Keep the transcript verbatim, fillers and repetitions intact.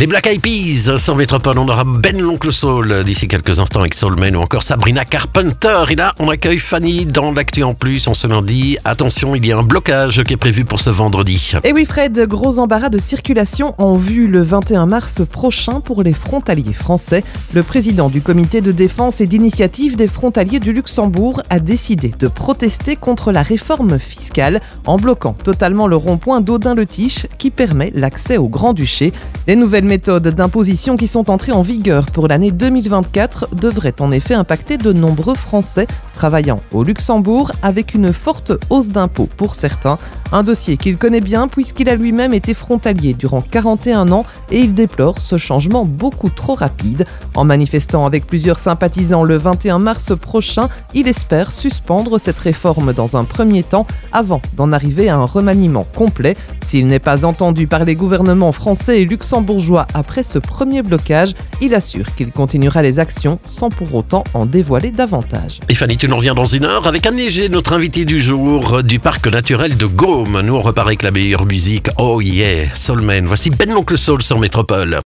Les Black Eyed Peas sur Métropole, on aura Ben l'Oncle Soul d'ici quelques instants avec Soulman ou encore Sabrina Carpenter. Et là, on accueille Fanny dans l'actu en plus en ce lundi. Attention, il y a un blocage qui est prévu pour ce vendredi. Et oui Fred, gros embarras de circulation en vue le vingt et un mars prochain pour les frontaliers français. Le président du comité de défense et d'initiative des frontaliers du Luxembourg a décidé de protester contre la réforme fiscale en bloquant totalement le rond-point d'Audun-le-Tiche qui permet l'accès au Grand-Duché. Les nouvelles méthodes d'imposition qui sont entrées en vigueur pour l'année deux mille vingt-quatre devraient en effet impacter de nombreux Français travaillant au Luxembourg avec une forte hausse d'impôts pour certains. Un dossier qu'il connaît bien puisqu'il a lui-même été frontalier durant quarante et un ans et il déplore ce changement beaucoup trop rapide. En manifestant avec plusieurs sympathisants le vingt et un mars prochain, il espère suspendre cette réforme dans un premier temps avant d'en arriver à un remaniement complet. S'il n'est pas entendu par les gouvernements français et luxembourgeois après ce premier blocage, il assure qu'il continuera les actions sans pour autant en dévoiler davantage. Et Fanny, tu nous reviens dans une heure avec Anne Léger, notre invité du jour du parc naturel de Gaume. Nous, on repart avec la meilleure musique. Oh yeah, Soulman. Voici Ben l'Oncle Soul sur Métropole.